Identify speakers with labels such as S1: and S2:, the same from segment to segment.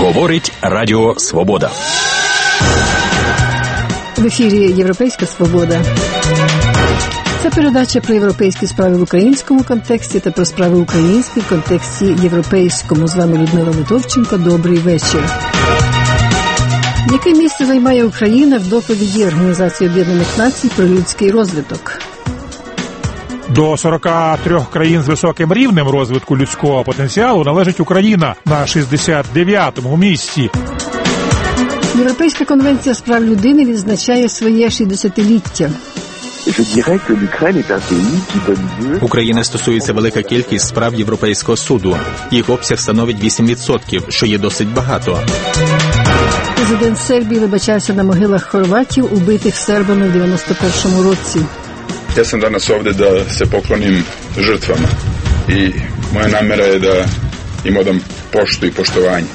S1: Говорить Радіо Свобода.
S2: В ефірі «Європейська свобода». Це передача про європейські справи в українському контексті та про справи українські в контексті європейському. З вами Людмила Литовченко. Добрий вечір. Яке місце займає Україна в доповіді Організації Об'єднаних Націй про людський розвиток?
S3: До 43 країн з високим рівнем розвитку людського потенціалу належить Україна на 69-му місці.
S2: Європейська конвенція з прав людини відзначає своє 60-ліття.
S4: України стосується велика кількість справ Європейського суду. Їх обсяг становить 8%, що є досить багато.
S2: Президент Сербії вибачався на могилах хорватів, убитих сербами в 91-му році.
S5: Ja sam danas ovdje da se poklonim žrtvama i moja namjera je da im odam poštu i poštovanje.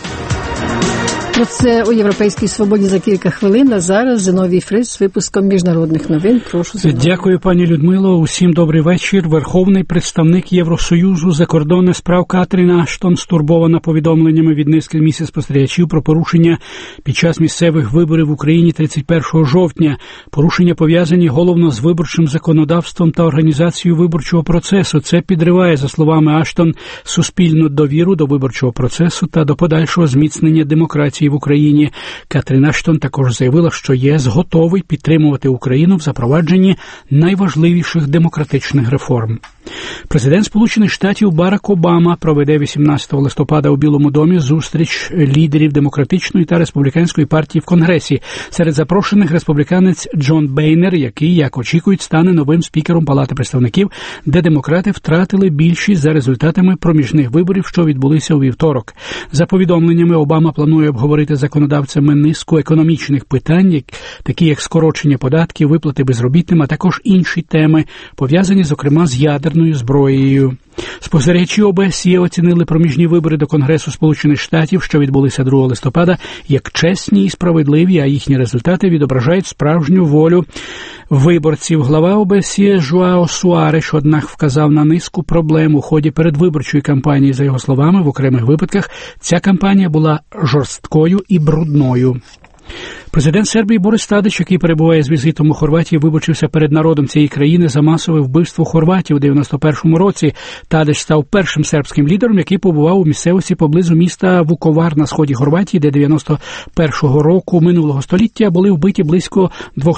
S2: Про це у «Європейській свободі» за кілька хвилин, а зараз Зиновій Фрис з випуском міжнародних новин. Прошу, Зиновій.
S6: Дякую, пані Людмило. Усім добрий вечір. Верховний представник Євросоюзу закордонних справ Катрін Аштон стурбована повідомленнями від низки місць-спостерігачів про порушення під час місцевих виборів в Україні 31 жовтня. Порушення пов'язані головно з виборчим законодавством та організацією виборчого процесу. Це підриває, за словами Аштон, суспільну довіру до виборчого процесу та до подальшого зміцнення демократії в Україні. Катрін Аштон також заявила, що ЄС готовий підтримувати Україну в запровадженні найважливіших демократичних реформ. Президент Сполучених Штатів Барак Обама проведе 18 листопада у Білому домі зустріч лідерів Демократичної та Республіканської партії в Конгресі. Серед запрошених республіканець Джон Бейнер, який, як очікують, стане новим спікером Палати представників, де демократи втратили більшість за результатами проміжних виборів, що відбулися у вівторок. За повідомленнями, Обама планує обговорити законодавцями низку економічних питань, такі як скорочення податків, виплати безробітним, а також інші теми, пов'язані, зокрема, з ядерною зброєю. Спостерігачі ОБСЄ оцінили проміжні вибори до Конгресу Сполучених Штатів, що відбулися 2 листопада, як чесні і справедливі, а їхні результати відображають справжню волю виборців. Глава ОБСЄ Жуао Суареш, однак, вказав на низку проблем у ході передвиборчої кампанії. За його словами, в окремих випадках ця кампанія була жорсткою і брудною. Президент Сербії Борис Тадич, який перебуває з візитом у Хорватії, вибачився перед народом цієї країни за масове вбивство хорватів у 91-му році. Тадич став першим сербським лідером, який побував у місцевості поблизу міста Вуковар на сході Хорватії, де 91-го року минулого століття були вбиті близько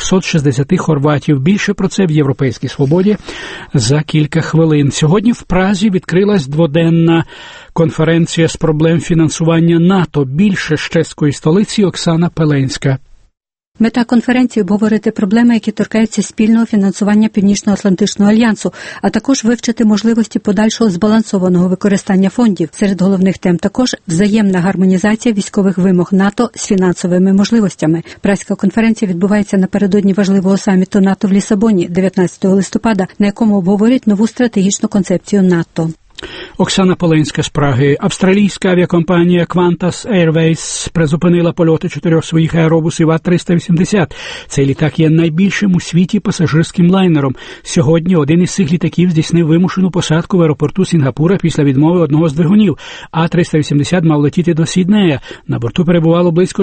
S6: 260 хорватів. Більше про це в «Європейській свободі» за кілька хвилин. Сьогодні в Празі відкрилась дводенна конференція з проблем фінансування НАТО. Більше з чеської столиці Оксана Пеленська.
S7: Мета конференції – обговорити проблеми, які торкаються спільного фінансування Північно-Атлантичного альянсу, а також вивчити можливості подальшого збалансованого використання фондів. Серед головних тем також взаємна гармонізація військових вимог НАТО з фінансовими можливостями. Празька конференція відбувається напередодні важливого саміту НАТО в Лісабоні 19 листопада, на якому обговорять нову стратегічну концепцію НАТО.
S6: Оксана Поленська з Праги. Австралійська авіакомпанія Qantas Airways призупинила польоти 4 своїх аеробусів А380. Цей літак є найбільшим у світі пасажирським лайнером. Сьогодні один із цих літаків здійснив вимушену посадку в аеропорту Сінгапура після відмови одного з двигунів. А380 мав летіти до Сіднея. На борту перебувало близько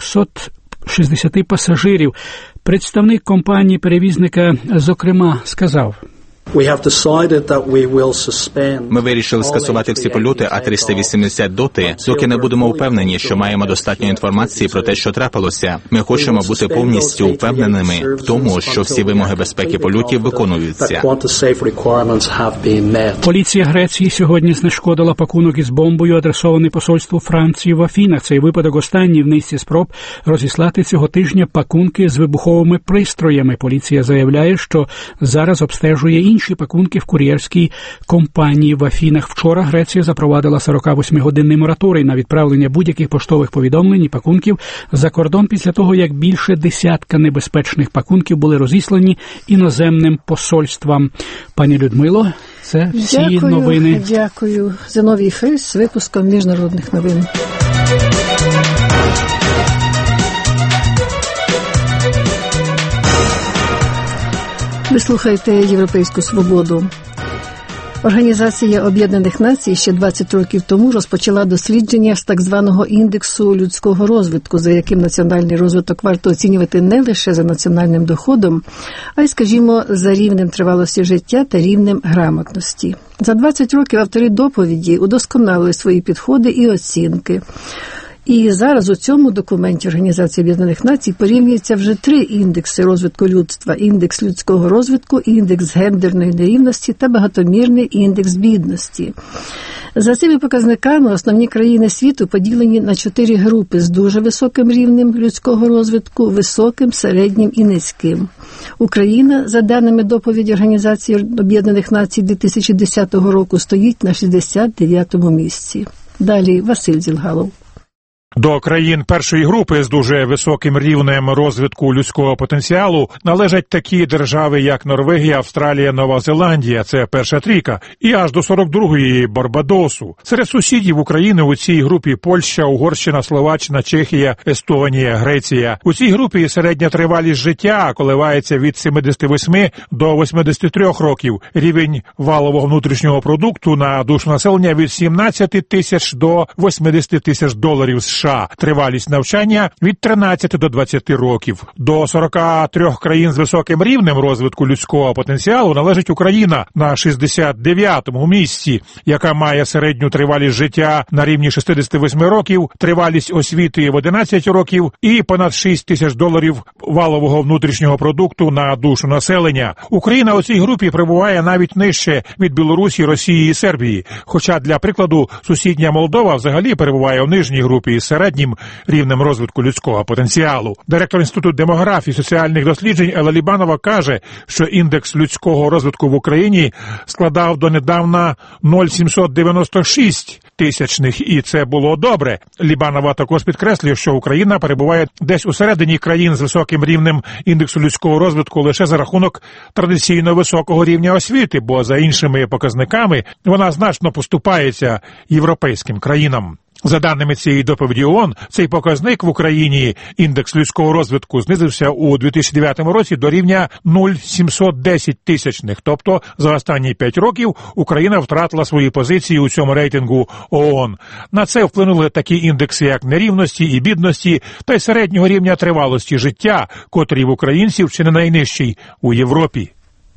S6: 460 пасажирів. Представник компанії-перевізника, зокрема, сказав:
S4: Ми вирішили скасувати всі польоти А380 доти, доки не будемо впевнені, що маємо достатньо інформації про те, що трапилося. Ми хочемо бути повністю впевненими в тому, що всі вимоги безпеки польотів виконуються.
S6: Поліція Греції сьогодні знешкодила пакунок із бомбою, адресований посольству Франції в Афінах. Цей випадок останній в низці спроб розіслати цього тижня пакунки з вибуховими пристроями. Поліція заявляє, що зараз обстежує інші пакунки в кур'єрській компанії в Афінах. Вчора Греція запровадила 48-годинний мораторій на відправлення будь-яких поштових повідомлень і пакунків за кордон після того, як більше десятка небезпечних пакунків були розіслані іноземним посольствам. Пані Людмило, це всі новини.
S2: Дякую. Зиновій Фрис з випуском міжнародних новин. Ви слухаєте «Європейську свободу». Організація Об'єднаних Націй ще 20 років тому розпочала дослідження з так званого індексу людського розвитку, за яким національний розвиток варто оцінювати не лише за національним доходом, а й, скажімо, за рівнем тривалості життя та рівнем грамотності. За 20 років автори доповіді удосконалили свої підходи і оцінки. І зараз у цьому документі Організації Об'єднаних Націй порівнюються вже 3 індекси розвитку людства: індекс людського розвитку, індекс гендерної нерівності та багатомірний індекс бідності. За цими показниками основні країни світу поділені на 4 групи з дуже високим рівнем людського розвитку, високим, середнім і низьким. Україна, за даними доповіді Організації Об'єднаних Націй 2010 року, стоїть на 69-му місці. Далі Василь Зілгалов.
S3: До країн першої групи з дуже високим рівнем розвитку людського потенціалу належать такі держави, як Норвегія, Австралія, Нова Зеландія, це перша трійка, і аж до 42-ї Барбадосу. Серед сусідів України у цій групі Польща, Угорщина, Словаччина, Чехія, Естонія, Греція. У цій групі середня тривалість життя коливається від 78 до 83 років. Рівень валового внутрішнього продукту на душу населення від 17 тисяч до 80 тисяч доларів США. Тривалість навчання від 13 до 20 років. До 43 країн з високим рівнем розвитку людського потенціалу належить Україна на 69-му місці, яка має середню тривалість життя на рівні 68 років, тривалість освіти в 11 років і понад 6 тисяч доларів валового внутрішнього продукту на душу населення. Україна у цій групі перебуває навіть нижче від Білорусі, Росії і Сербії, хоча, для прикладу, сусідня Молдова взагалі перебуває у нижній групі з середнім рівнем розвитку людського потенціалу. Директор Інституту демографії і соціальних досліджень Елла Лібанова каже, що індекс людського розвитку в Україні складав донедавна 0,796 тисячних, і це було добре. Лібанова також підкреслює, що Україна перебуває десь у середині країн з високим рівнем індексу людського розвитку лише за рахунок традиційно високого рівня освіти, бо за іншими показниками вона значно поступається європейським країнам. За даними цієї доповіді ООН, цей показник в Україні, індекс людського розвитку, знизився у 2009 році до рівня 0,710 тисячних. Тобто за останні 5 років Україна втратила свої позиції у цьому рейтингу ООН. На це вплинули такі індекси, як нерівності і бідності, та й середнього рівня тривалості життя, котрий в українців чи не найнижчий у Європі.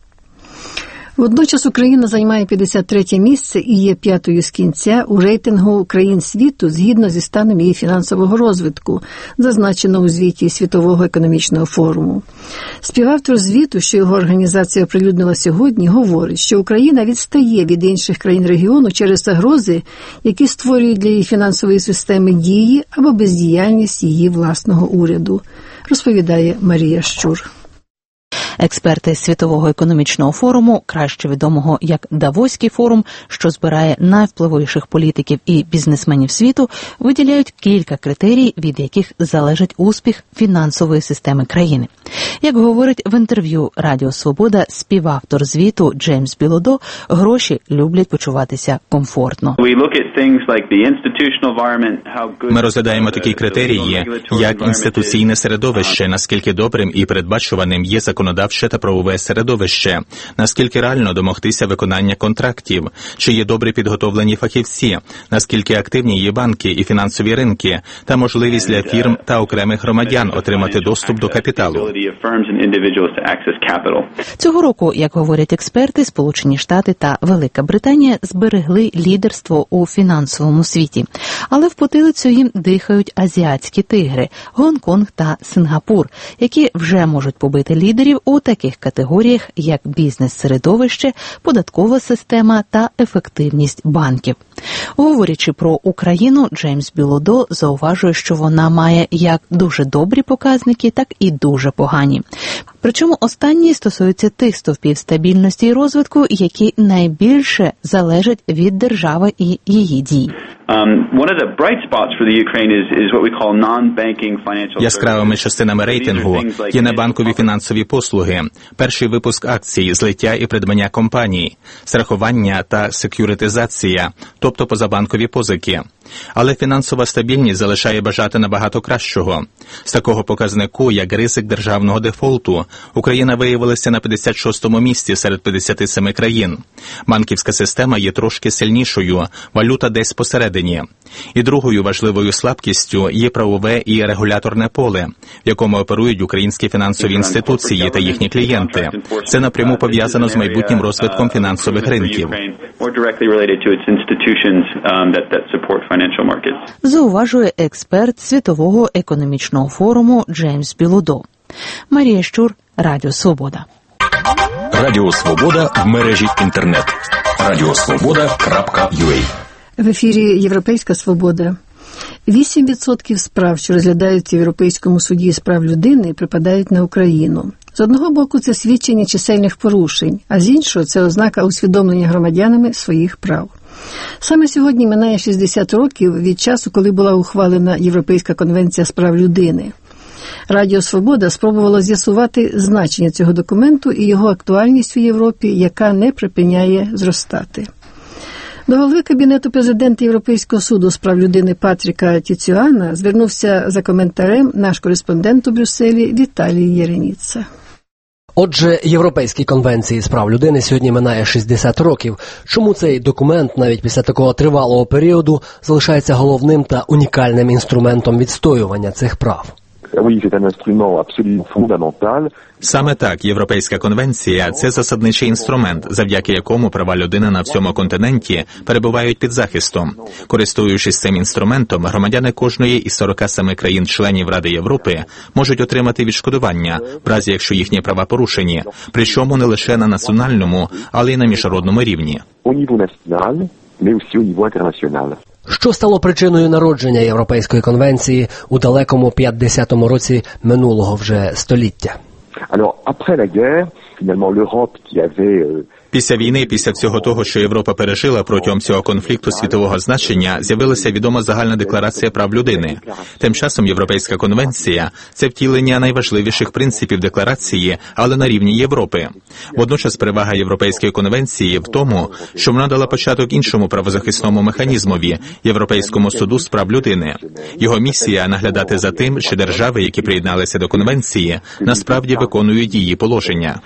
S2: Водночас Україна займає 53-те місце і є 5-ю з кінця у рейтингу країн світу згідно зі станом її фінансового розвитку, зазначено у звіті Світового економічного форуму. Співавтор звіту, що його організація оприлюднила сьогодні, говорить, що Україна відстає від інших країн регіону через загрози, які створюють для її фінансової системи дії або бездіяльність її власного уряду, розповідає Марія Щур.
S8: Експерти Світового економічного форуму, краще відомого як Давоський форум, що збирає найвпливовіших політиків і бізнесменів світу, виділяють кілька критерій, від яких залежить успіх фінансової системи країни. Як говорить в інтерв'ю Радіо Свобода співавтор звіту Джеймс Білодо, гроші люблять почуватися комфортно.
S4: Ми розглядаємо такі критерії, як інституційне середовище, наскільки добрим і передбачуваним є законодавче та правове середовище, наскільки реально домогтися виконання контрактів, чи є добре підготовлені фахівці, наскільки активні є банки і фінансові ринки, та можливість для фірм та окремих громадян отримати доступ до капіталу.
S8: Цього року, як говорять експерти, Сполучені Штати та Велика Британія зберегли лідерство у фінансовому світі. Але в потилицю їм дихають азіатські тигри – Гонконг та Сингапур, які вже можуть побити лідерів у таких категоріях, як бізнес-середовище, податкова система та ефективність банків. Говорячи про Україну, Джеймс Білодо зауважує, що вона має як дуже добрі показники, так і дуже погані. Причому останні стосуються тих стовпів стабільності і розвитку, які найбільше залежать від держави і її дій.
S4: Яскравими частинами рейтингу є небанкові фінансові послуги, перший випуск акцій, злиття і придбання компаній, страхування та секюритизація, тобто позабанкові позики, Але фінансова стабільність залишає бажати набагато кращого. З такого показнику, як ризик державного дефолту, Україна виявилася на 56-му місці серед 57 країн. Банківська система є трошки сильнішою, валюта десь посередині. І другою важливою слабкістю є правове і регуляторне поле, в якому оперують українські фінансові інституції та їхні клієнти. Це напряму пов'язано з майбутнім розвитком фінансових ринків.
S8: Зауважує експерт Світового економічного форуму Джеймс Білудо. Марія Щур, Радіо Свобода.
S1: Радіо Свобода в мережі інтернет. radiosvoboda.ua.
S2: В ефірі «Європейська свобода». 8% справ, що розглядаються в Європейському суді з прав людини, припадають на Україну. З одного боку, це свідчення чисельних порушень, а з іншого – це ознака усвідомлення громадянами своїх прав. Саме сьогодні минає 60 років від часу, коли була ухвалена Європейська конвенція з прав людини. Радіо «Свобода» спробувало з'ясувати значення цього документу і його актуальність у Європі, яка не припиняє зростати. До голови Кабінету президента Європейського суду з прав людини Патріка Тіціуана звернувся за коментарем наш кореспондент у Брюсселі Віталій Єреніца.
S9: Отже, Європейській конвенції з прав людини сьогодні минає 60 років. Чому цей документ навіть після такого тривалого періоду залишається головним та унікальним інструментом відстоювання цих прав?
S4: Саме так, Європейська конвенція – це засадничий інструмент, завдяки якому права людини на всьому континенті перебувають під захистом. Користуючись цим інструментом, громадяни кожної із 47 країн-членів Ради Європи можуть отримати відшкодування, в разі якщо їхні права порушені, причому не лише на національному, але й на міжнародному рівні.
S9: Що стало причиною народження Європейської конвенції у далекому 50-му році минулого вже століття?
S4: Після війни, після всього того, що Європа пережила протягом цього конфлікту світового значення, з'явилася відома загальна декларація прав людини. Тим часом Європейська конвенція – це втілення найважливіших принципів декларації, але на рівні Європи. Водночас перевага Європейської конвенції в тому, що вона дала початок іншому правозахисному механізмові – Європейському суду з прав людини. Його місія – наглядати за тим, чи держави, які приєдналися до конвенції, насправді виконують її положення.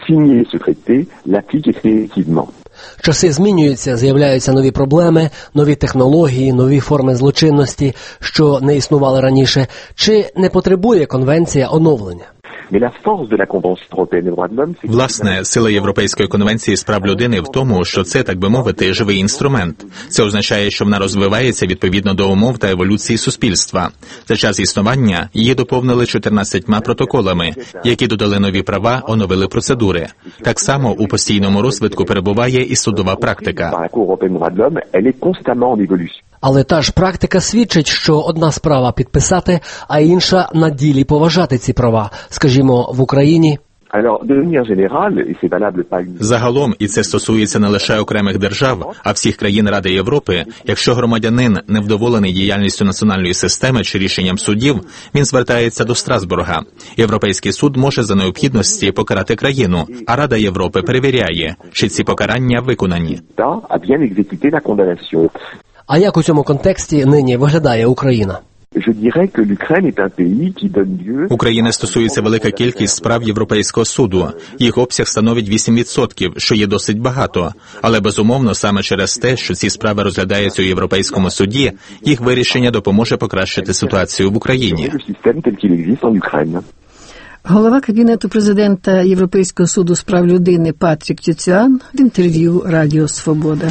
S9: Часи змінюються, з'являються нові проблеми, нові технології, нові форми злочинності, що не існували раніше. Чи не потребує конвенція оновлення?
S4: Власне, сила Європейської конвенції з прав людини в тому, що це, так би мовити, живий інструмент. Це означає, що вона розвивається відповідно до умов та еволюції суспільства. За час існування її доповнили 14 протоколами, які додали нові права, оновили процедури. Так само у постійному розвитку перебуває і судова практика.
S9: Але та ж практика свідчить, що одна справа підписати, а інша на ділі поважати ці права. Скажімо, в Україні...
S4: Загалом, і це стосується не лише окремих держав, а всіх країн Ради Європи, якщо громадянин невдоволений діяльністю національної системи чи рішенням судів, він звертається до Страсбурга. Європейський суд може за необхідності покарати країну, а Рада Європи перевіряє, чи ці покарання виконані.
S9: А як у цьому контексті нині виглядає Україна?
S4: України стосується велика кількість справ Європейського суду. Їх обсяг становить 8%, що є досить багато. Але, безумовно, саме через те, що ці справи розглядаються у Європейському суді, їх вирішення допоможе покращити ситуацію в Україні.
S2: Голова Кабінету президента Європейського суду з прав людини Патрік Тіціуан в інтерв'ю Радіо Свобода.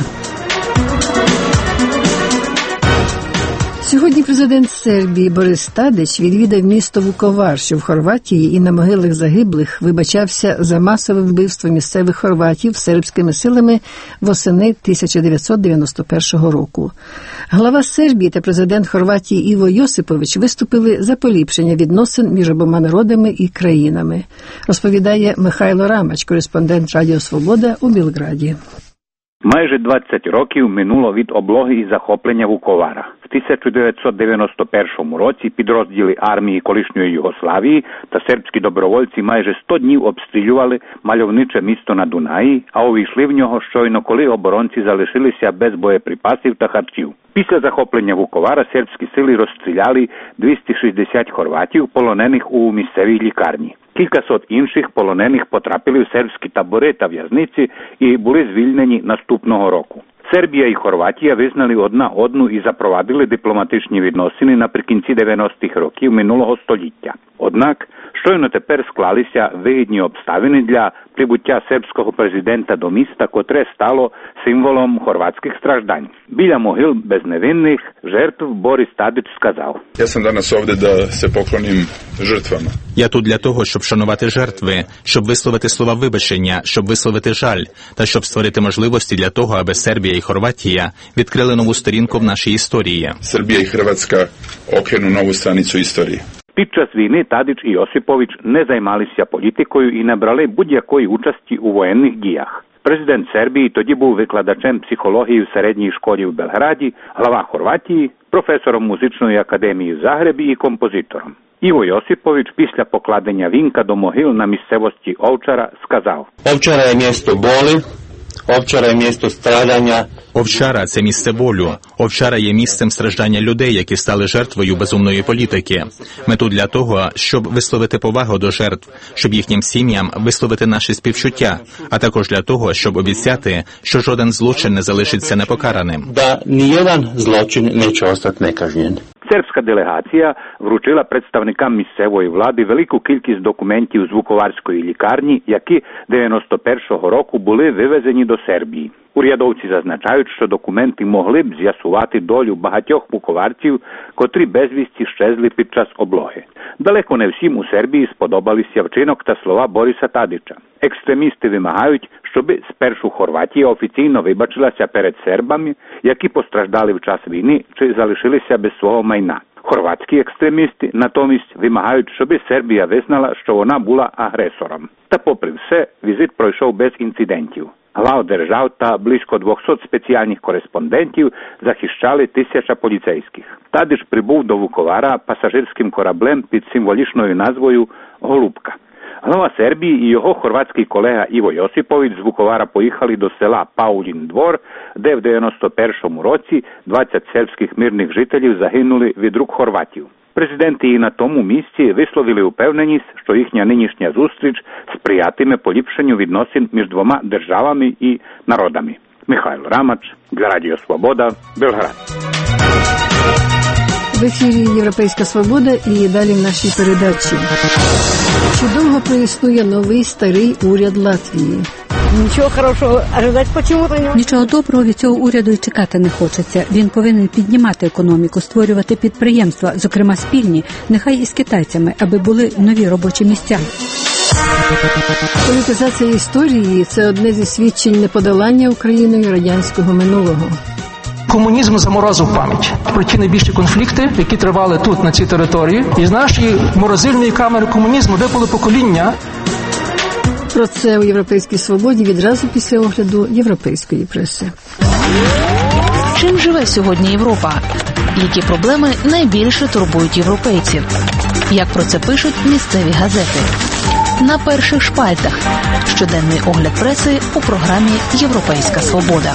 S2: Сьогодні президент Сербії Борис Тадич відвідав місто Вуковар, що в Хорватії, і на могилах загиблих вибачався за масове вбивство місцевих хорватів сербськими силами восени 1991 року. Глава Сербії та президент Хорватії Іво Йосипович виступили за поліпшення відносин між обома народами і країнами. Розповідає Михайло Рамач, кореспондент Радіо Свобода у Білграді.
S10: Майже 20 років минуло від облоги і захоплення Вуковара. В 1991 році підрозділи армії колишньої Югославії та сербські добровольці майже 100 днів обстрілювали мальовниче місто на Дунаї, а увійшли в нього щойно, коли оборонці залишилися без боєприпасів та харчів. Після захоплення Вуковара сербські сили розстріляли 260 хорватів, полонених у місцевій лікарні. Кількасот інших полонених потрапили в сербські табори та в'язниці і були звільнені наступного року. Сербія і Хорватія визнали одна одну і запровадили дипломатичні відносини наприкінці 90-х років минулого століття. Однак, щойно тепер склалися вигідні обставини для прибуття сербського президента до міста, котре стало символом хорватських страждань. Біля могил безневинних жертв Борис Tadić сказав:
S5: Я sam danas ovdje da se poklonim žrtvama.
S4: Я тут для того, щоб шанувати жертви, щоб висловити слова вибачення, щоб висловити жаль, та щоб створити можливості для того, аби Сербія і Хорватія відкрили нову сторінку в нашій історії.
S5: Srbija i Hrvatska okrenu novu stranicu istorije.
S10: Під час війни Tadić і Josipović не займалися політикою і не брали будь-якої участі у воєнних діях. Президент Сербії тоді був викладачем психології в середній школі в Белграді, глава Хорватії, професором музичної академії в Загребі і композитором. Ivo Josipović після покладення вінка до могил на місцевості Овчара сказав:
S11: Овчара є місто болі, Овчара є місто страдання.
S4: Овчара – це місце болю. Овчара є місцем страждання людей, які стали жертвою безумної політики. Ми тут для того, щоб висловити повагу до жертв, щоб їхнім сім'ям висловити наші співчуття, а також для того, щоб обіцяти, що жоден злочин не залишиться непокараним.
S11: Да нієден злочин не остати некажнен.
S10: Сербська делегація вручила представникам місцевої влади велику кількість документів з Вуковарської лікарні, які 91-го року були вивезені до Сербії. Урядовці зазначають, що документи могли б з'ясувати долю багатьох вуковарців, котрі безвісті щезли під час облоги. Далеко не всім у Сербії сподобалися вчинок та слова Бориса Tadića. Екстремісти вимагають, щоб спершу Хорватія офіційно вибачилася перед сербами, які постраждали в час війни чи залишилися без свого майна. Хорватські екстремісти натомість вимагають, щоб Сербія визнала, що вона була агресором. Та попри все, візит пройшов без інцидентів. Глав держав та близько 200 спеціальних кореспондентів захищали 1000 поліцейських. Tadić прибув до Вуковара пасажирським кораблем під символічною назвою «Голубка». Глава Сербії і його хорватський колега Ivo Josipović з Вуковара поїхали до села Paulin Dvor, де в 91-му році 20 сербських мирних жителів загинули від рук хорватів. Президенти і на тому місці висловили упевненість, що їхня нинішня зустріч сприятиме поліпшенню відносин між двома державами і народами. Михайло Рамач для Радіо Свобода, Белград.
S2: В ефірі «Європейська свобода» і далі в нашій передачі. Чи довго проіснує новий старий уряд Латвії?
S7: Нічого хорошого ожидати почему-то. Нічого доброго від цього уряду і чекати не хочеться. Він повинен піднімати економіку, створювати підприємства, зокрема спільні, нехай і з китайцями, аби були нові робочі місця.
S2: Політизація історії – це одне зі свідчень неподолання Україною радянського минулого.
S12: Комунізм заморозив пам'ять про ті найбільші конфлікти, які тривали тут, на цій території. І з нашої морозильної камери комунізму випали покоління.
S2: Про це у «Європейській свободі» відразу після огляду європейської преси.
S8: Чим живе сьогодні Європа? Які проблеми найбільше турбують європейців? Як про це пишуть місцеві газети? На перших шпальтах. Щоденний огляд преси у програмі «Європейська свобода».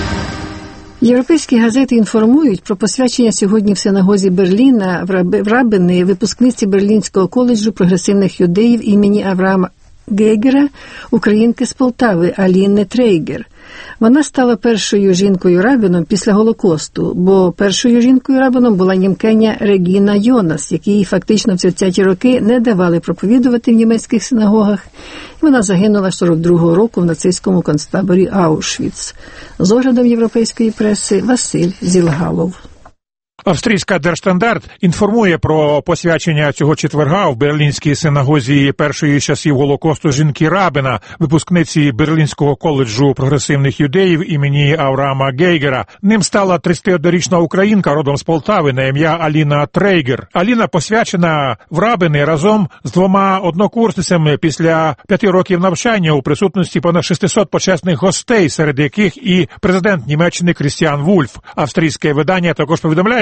S2: Європейські газети інформують про посвячення сьогодні в синагозі Берліна в Рабини випускниці Берлінського коледжу прогресивних юдеїв імені Авраама Гейгера, українки з Полтави Аліни Трейгер. Вона стала першою жінкою-рабином після Голокосту, бо першою жінкою-рабином була німкеня Регіна Йонас, якій фактично в 30-ті роки не давали проповідувати в німецьких синагогах. Вона загинула 42-го року в нацистському концтаборі Аушвіц. З оглядом європейської преси Василь Зілгалов.
S3: Австрійська Держстандарт інформує про посвячення цього четверга в Берлінській синагозі першої часів Голокосту жінки Рабина, випускниці Берлінського коледжу прогресивних юдеїв імені Авраама Гейгера. Ним стала 31-річна українка родом з Полтави на ім'я Аліна Трейгер. Аліна посвячена в Рабини разом з двома однокурсницями після 5 років навчання у присутності понад 600 почесних гостей, серед яких і президент Німеччини Крістіан Вульф. Австрійське видання також повідомляє,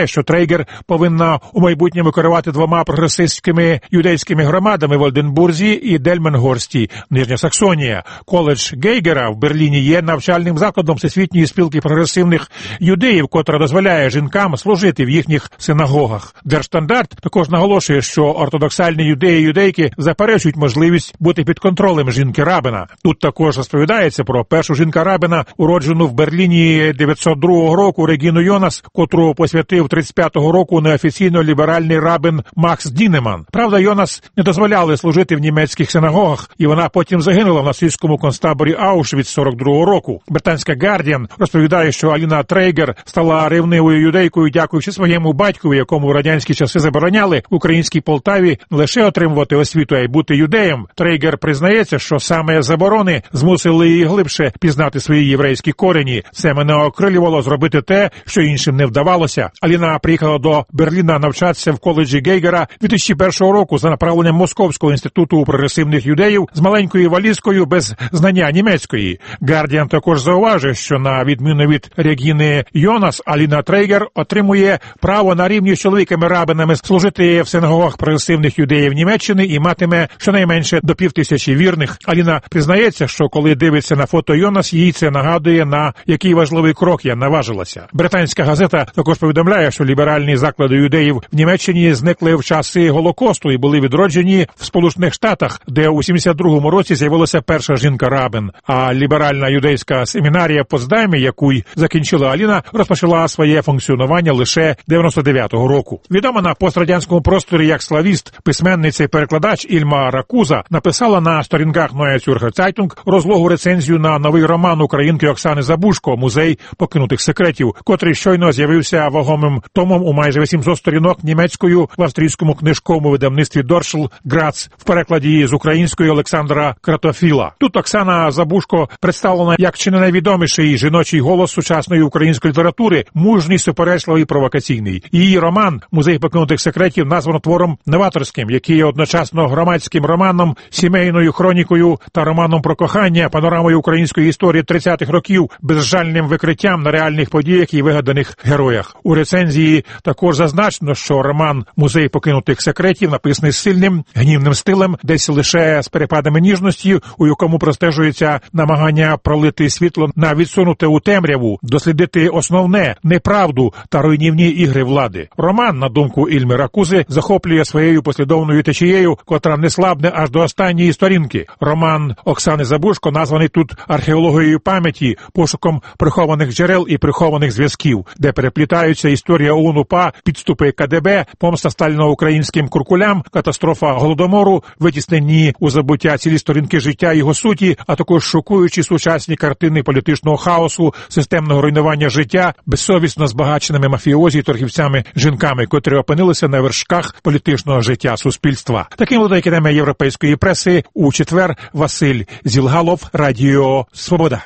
S3: те, що Трейгер повинна у майбутньому керувати двома прогресистськими юдейськими громадами в Ольденбурзі і Дельменгорсті, Нижня Саксонія. Коледж Гейгера в Берліні є навчальним закладом Всесвітньої спілки прогресивних юдеїв, котра дозволяє жінкам служити в їхніх синагогах. Держстандарт також наголошує, що ортодоксальні юдеї і юдейки заперечують можливість бути під контролем жінки-рабина. Тут також розповідається про першу жінка-рабина, уроджену в Берліні 902 року Регіну Йонас, котру посвятив 35-го року неофіційно ліберальний рабин Макс Дінеман. Правда, Йонас не дозволяли служити в німецьких синагогах, і вона потім загинула в нацистському концтаборі Аушвіц 42-го року. Британська Гардіан розповідає, що Аліна Трейгер стала ревнивою юдейкою, дякуючи своєму батькові, якому в радянські часи забороняли в українській Полтаві не лише отримувати освіту, а й бути юдеєм. Трейгер признається, що саме заборони змусили її глибше пізнати свої єврейські корені. Це мене окрилювало зробити те, що іншим не вдавалося. Аліна приїхала до Берліна навчатися в коледжі Гейгера 2001 року за направленням Московського інституту прогресивних юдеїв з маленькою валізкою без знання німецької. Гардіан також зауважує, що на відміну від Регіни Йонас, Аліна Трейгер отримує право на рівні з чоловіками-рабинами служити в синагогах прогресивних юдеїв Німеччини і матиме щонайменше до 5000 вірних. Аліна признається, що коли дивиться на фото Йонас, їй це нагадує, на який важливий крок я наважилася. Британська газета також повідомляє, що ліберальні заклади юдеїв в Німеччині зникли в часи Голокосту і були відроджені в Сполучених Штатах, де у 72-му році з'явилася перша жінка-рабин. А ліберальна юдейська семінарія в Потсдамі, яку й закінчила Аліна, розпочала своє функціонування лише 99-го року. Відома на пострадянському просторі як славіст, письменниця і перекладач Ільма Ракуза написала на сторінках Neue Zürcher Zeitung розлогу рецензію на новий роман українки Оксани Забужко «Музей покинутих секретів», котрий щойно з'явився вагомим томом у майже 800 сторінок німецькою в австрійському книжковому видавництві Доршл Грац в перекладі з української Олександра Кратофіла. Тут Оксана Забужко представлена як чи не найвідоміший жіночий голос сучасної української літератури, мужній, суперечливий, провокаційний. Її роман «Музей покинутих секретів» названо твором новаторським, який є одночасно громадським романом, сімейною хронікою та романом про кохання, панорамою української історії 30-х років, безжальним викриттям на реальних подіях і вигаданих героях. У рецензії також зазначено, що роман «Музей покинутих секретів» написаний сильним, гнівним стилем, десь лише з перепадами ніжності, у якому простежується намагання пролити світло на відсунуте у темряву, дослідити основне, неправду та руйнівні ігри влади. Роман, на думку Ільми Ракузи, захоплює своєю послідовною течією, котра не слабне аж до останньої сторінки. Роман Оксани Забужко названий тут археологією пам'яті, пошуком прихованих джерел і прихованих зв'язків, де переплітаються історія ОУН-УПА, підступи КДБ, помста Сталіна українським куркулям, катастрофа Голодомору, витіснені у забуття цілі сторінки життя його суті, а також шокуючі сучасні картини політичного хаосу, системного руйнування життя, безсовісно збагаченими мафіозі і торгівцями жінками, котрі опинилися на вершках політичного життя суспільства. Таким буде Академія європейської преси у четвер. Василь Зілгалов, Радіо Свобода.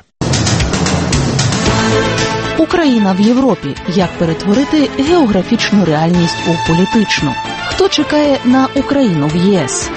S8: Україна в Європі. Як перетворити географічну реальність у політичну? Хто чекає на Україну в ЄС?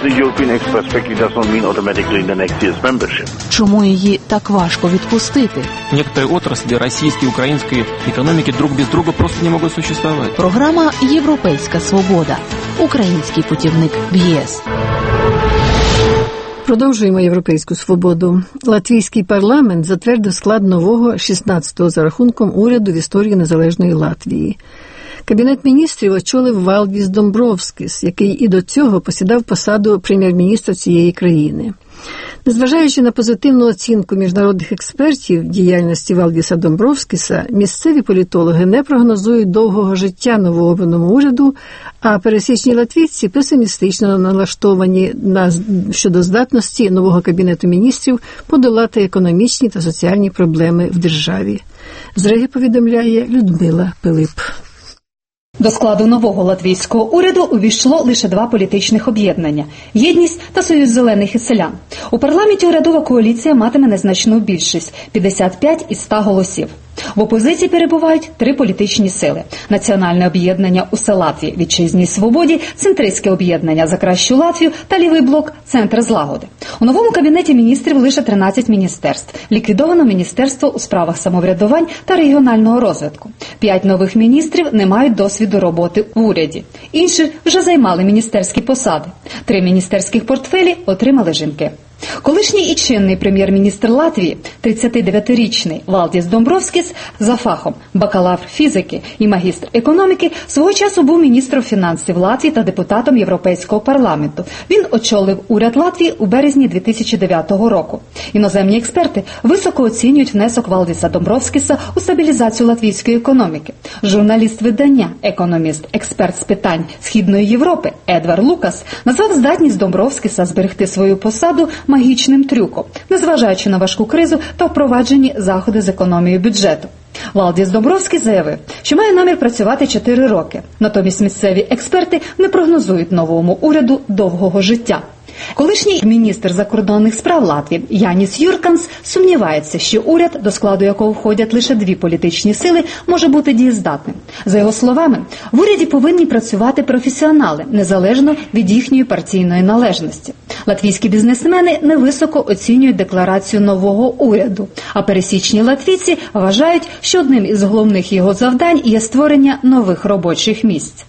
S8: Чому її так важко відпустити?
S13: Некоторые отрасли российской и украинской экономики друг без друга просто не могут существовать.
S8: Програма «Європейська свобода». Український путівник в ЄС.
S2: Продовжуємо європейську свободу. Латвійський парламент затвердив склад нового 16-го за рахунком уряду в історії незалежної Латвії. Кабінет міністрів очолив Валдіс Домбровскіс, який і до цього посідав посаду прем'єр-міністра цієї країни. Незважаючи на позитивну оцінку міжнародних експертів діяльності Валдіса Домбровскіса, місцеві політологи не прогнозують довгого життя новообраному уряду, а пересічні латвійці песимістично налаштовані щодо здатності нового кабінету міністрів подолати економічні та соціальні проблеми в державі. З Риги повідомляє Людмила Пилип.
S14: До складу нового латвійського уряду увійшло лише два політичних об'єднання – «Єдність» та «Союз зелених і селян». У парламенті урядова коаліція матиме незначну більшість – 55 із 100 голосів. В опозиції перебувають 3 політичні сили: Національне об'єднання «Усе Латвії», «Вітчизній свободі», Центристське об'єднання «За кращу Латвію» та лівий блок «Центр злагоди». У новому кабінеті міністрів лише 13 міністерств. Ліквідовано Міністерство у справах самоврядувань та регіонального розвитку. 5 нових міністрів не мають досвіду роботи в уряді. Інші вже займали міністерські посади. 3 міністерських портфелі отримали жінки. Колишній і чинний прем'єр-міністр Латвії, 39-річний Валдіс Домбровскіс, за фахом бакалавр фізики і магістр економіки, свого часу був міністром фінансів Латвії та депутатом Європейського парламенту. Він очолив уряд Латвії у березні 2009 року. Іноземні експерти високо оцінюють внесок Валдіса Домбровскіса у стабілізацію латвійської економіки. Журналіст видання «Економіст», експерт з питань Східної Європи Едвард Лукас назвав здатність Домбровскіса зберегти свою посаду магічним трюком, незважаючи на важку кризу та впроваджені заходи з економії бюджету. Валдіс Домбровський заявив, що має намір працювати 4 роки. Натомість місцеві експерти не прогнозують новому уряду довгого життя. Колишній міністр закордонних справ Латвії Яніс Юрканс сумнівається, що уряд, до складу якого входять лише 2 політичні сили, може бути дієздатним. За його словами, в уряді повинні працювати професіонали, незалежно від їхньої партійної належності. Латвійські бізнесмени невисоко оцінюють декларацію нового уряду, а пересічні латвійці вважають, що одним із головних його завдань є створення нових робочих місць.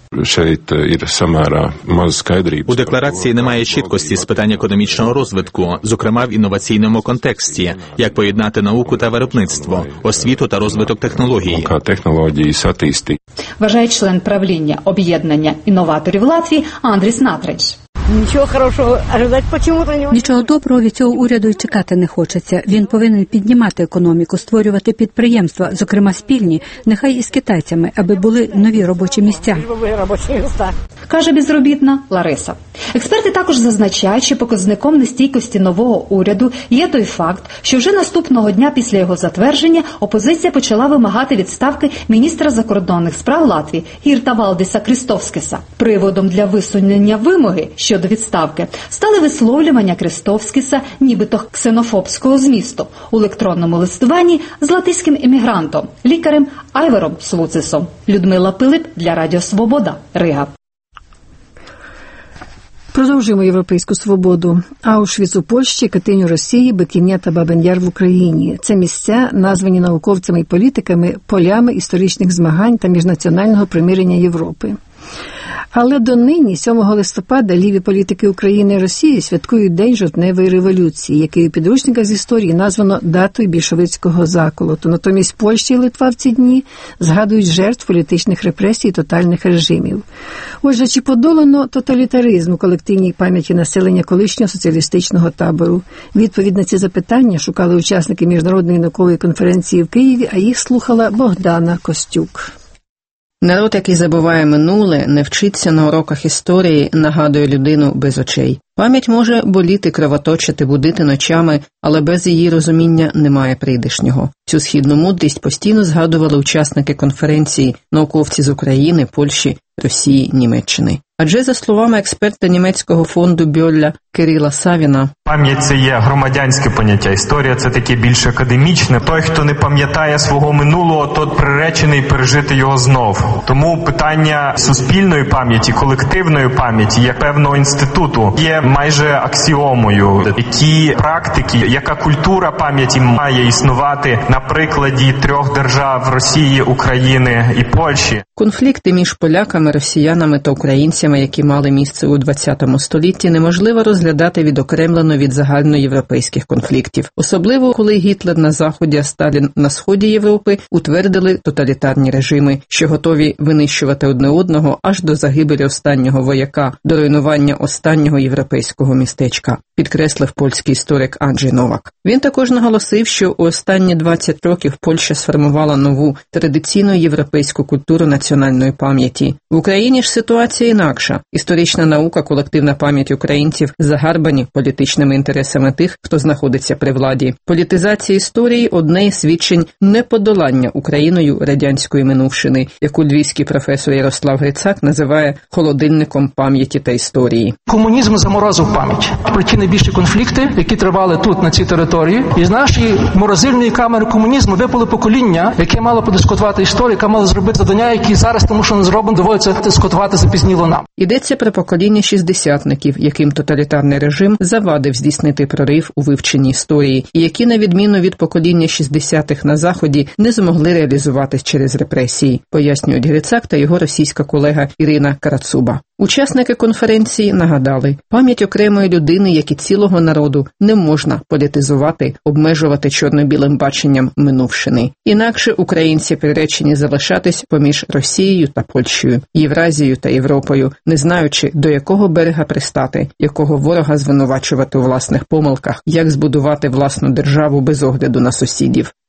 S4: У декларації немає чіткості з питань економічного розвитку, зокрема в інноваційному контексті, як поєднати науку та виробництво, освіту та розвиток технологій.
S14: Вважає член правління об'єднання інноваторів Латвії Андріс Натрич.
S7: Нічого доброго від цього уряду й чекати не хочеться. Він повинен піднімати економіку, створювати підприємства, зокрема спільні, нехай і з китайцями, аби були нові робочі місця.
S14: Каже безробітна Лариса. Експерти також зазначають, що показником нестійкості нового уряду є той факт, що вже наступного дня після його затвердження опозиція почала вимагати відставки міністра закордонних справ Латвії Гірта Валдіса Крістовскіса. Приводом для висунення вимоги щодо відставки стали висловлювання Крістовскіса нібито ксенофобського змісту у електронному листуванні з латиським емігрантом, лікарем Айвером Слуцисом. Людмила Пилип для Радіо Свобода, Рига.
S2: Продовжуємо європейську свободу. Аушвіц у Польщі, Катинь у Росії, Биківня та Бабин-Яр в Україні. Це місця, названі науковцями і політиками полями історичних змагань та міжнаціонального примирення Європи. Але донині, 7 листопада, ліві політики України і Росії святкують День жовтневої революції, який у підручниках з історії названо датою більшовицького заколоту. Натомість Польща і Литва в ці дні згадують жертв політичних репресій і тотальних режимів. Отже, чи подолано тоталітаризм у колективній пам'яті населення колишнього соціалістичного табору? Відповідь на ці запитання шукали учасники Міжнародної наукової конференції в Києві, а їх слухала Богдана Костюк.
S15: Народ, який забуває минуле, не вчиться на уроках історії, нагадує людину без очей. Пам'ять може боліти, кровоточити, будити ночами, але без її розуміння немає прийдешнього. Цю східну мудрість постійно згадували учасники конференції, науковці з України, Польщі, Росії, Німеччини. Адже, за словами експерта німецького фонду Бьолля Кирила Савіна,
S16: пам'ять – це є громадянське поняття, історія – це таке більш академічне. Той, хто не пам'ятає свого минулого, тот приречений пережити його знов. Тому питання суспільної пам'яті, колективної пам'яті, як певного інституту, є майже аксіомою. Які практики, яка культура пам'яті має існувати на прикладі 3 держав – Росії, України і Польщі.
S15: Конфлікти між поляками, росіянами та українцями, які мали місце у ХХ столітті, неможливо розглядати відокремлено від загальноєвропейських конфліктів. Особливо, коли Гітлер на Заході, а Сталін на Сході Європи утвердили тоталітарні режими, що готові винищувати одне одного аж до загибелі останнього вояка, до руйнування останнього європейського містечка, підкреслив польський історик Анджей Новак. Він також наголосив, що у останні 20 років Польща сформувала нову традиційну європейську культуру національної пам'яті. В Україні ж ситуація інакша. Історична наука, колективна пам'ять українців за загарбані політичними інтересами тих, хто знаходиться при владі. Політизація історії – одне із свідчень неподолання Україною радянської минувшини, яку львівський професор Ярослав Грицак називає холодильником пам'яті та історії.
S12: Комунізм заморозив пам'ять про ті найбільші конфлікти, які тривали тут, на цій території. І з нашої морозильної камери комунізму випало покоління, яке мало подискутувати історію, яке мало зробити завдання, які зараз, тому що не зроблено, доводиться дискутувати запізніло нам.
S15: Йдеться про покоління шістдесятників, яким тоталітарний режим завадив здійснити прорив у вивченні історії, і які, на відміну від покоління 60-х на Заході, не змогли реалізуватись через репресії, пояснюють Грицак та його російська колега Ірина Карацуба. Учасники конференції нагадали, пам'ять окремої людини, як і цілого народу, не можна політизувати, обмежувати чорно-білим баченням минувшини. Інакше українці приречені залишатись поміж Росією та Польщею, Євразією та Європою, не знаючи, до якого берега пристати, якого ворога звинувачувати у власних помилках, як збудувати власну державу без огляду на сусідів.